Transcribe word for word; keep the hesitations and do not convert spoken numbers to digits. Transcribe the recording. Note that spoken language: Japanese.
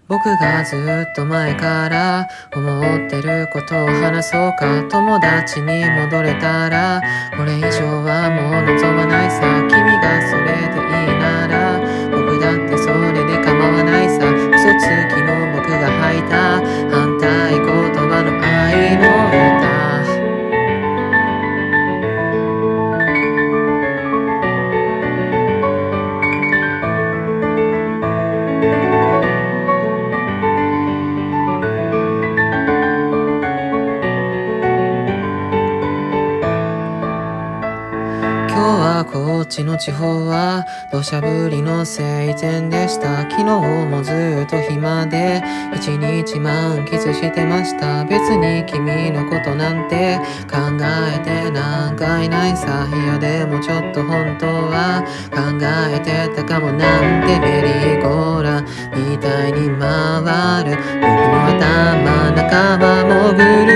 僕がずっと前から思ってることを話そうか。友達に戻れたらこれ以上はもう望まないさ。君がそれでいいなら僕だってそれで構わないさ。嘘つきの僕が吐いた反対言葉の愛の歌。今日はこっちの地方は土砂降りの晴天でした。昨日もずっと暇で一日満喫してました。別に君のことなんて考えてなんかいないさ。いやでもちょっと本当は考えてたかもなんて。メリーゴーランみたいに回る僕の頭の中は潜る